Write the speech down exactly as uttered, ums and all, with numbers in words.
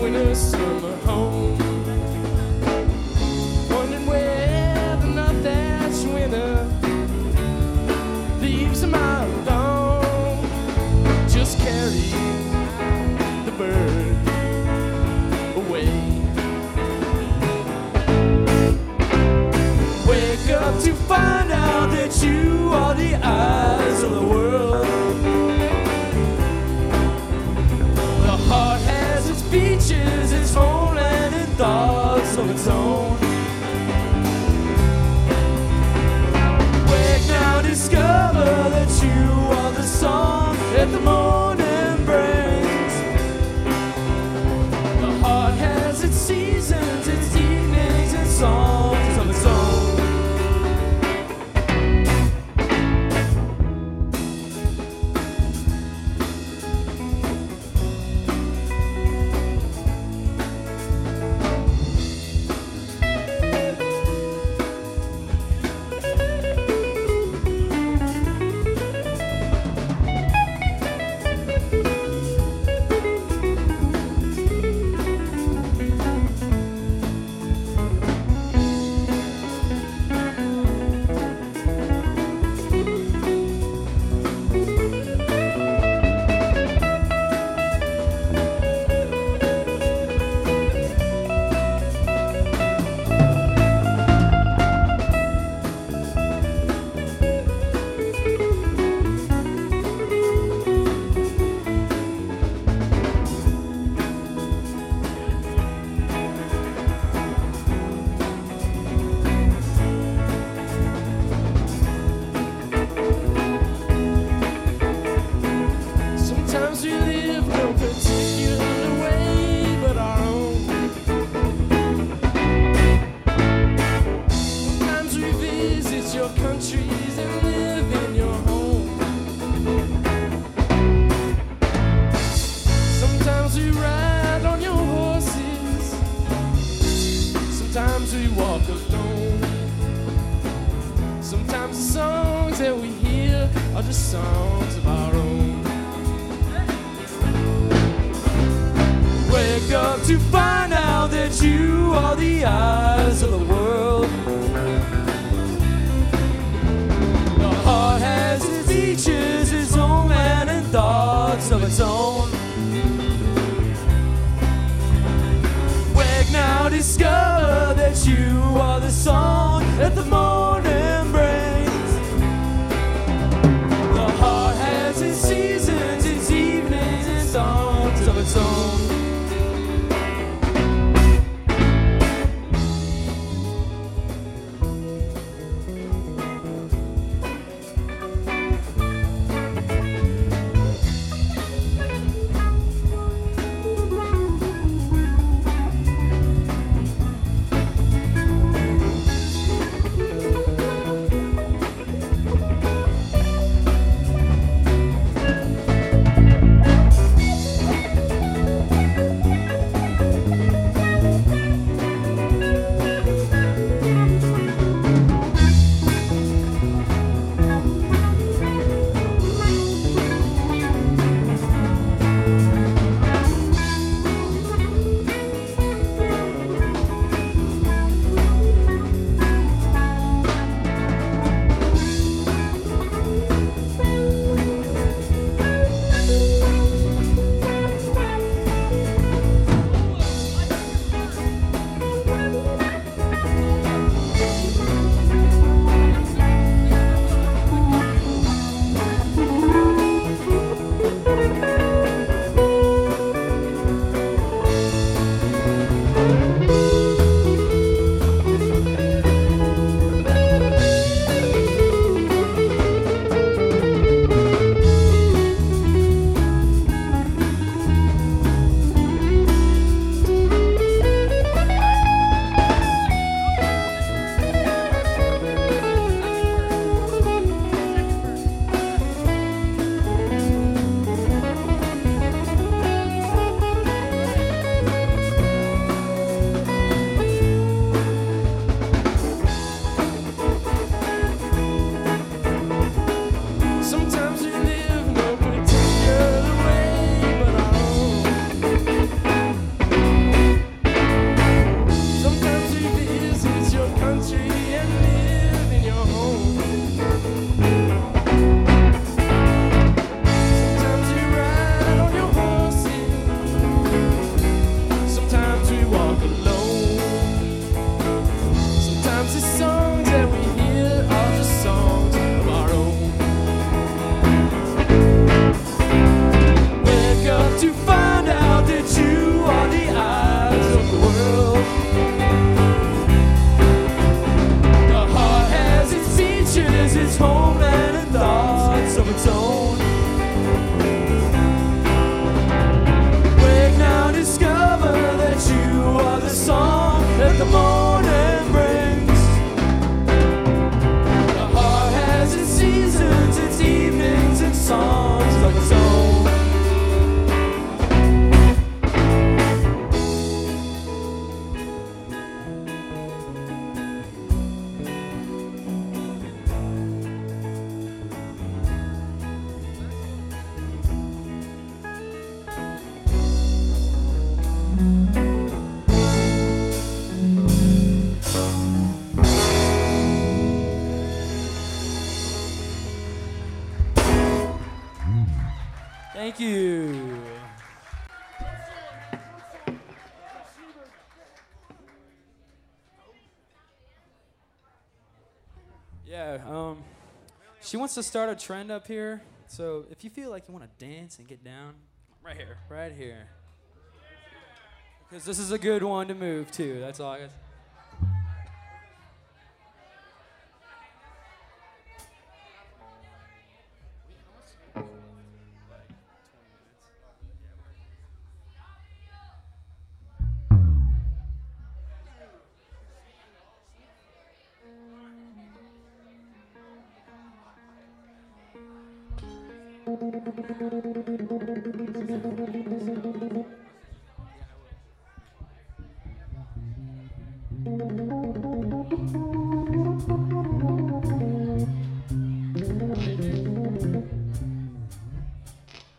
winter, summer home. Wondering whether or not that's winter leaves a mile alone. Just carry the bird away. Wake up to find out that you are the eyes of the world. The heart has its beaches, its homeland, and thoughts of its own. Wake now, discover that you are the song that the morning brings. The heart has its seasons, its evenings, and songs of its own. Sometimes we live no particular way but our own. Sometimes we visit your countries and live in your home. Sometimes we ride on your horses. Sometimes we walk alone. Sometimes the songs that we hear are just songs of our own. Wake up to find out that you are the eyes of the world. The heart has its beaches, its homeland, and thoughts of its own. Wake now, discover that you are the song that the morning brings. The heart has its seasons, its evenings, and songs of its own. Thank you. Yeah, um, she wants to start a trend up here. So if you feel like you want to dance and get down, right here, right here. Because this is a good one to move to. That's all I got.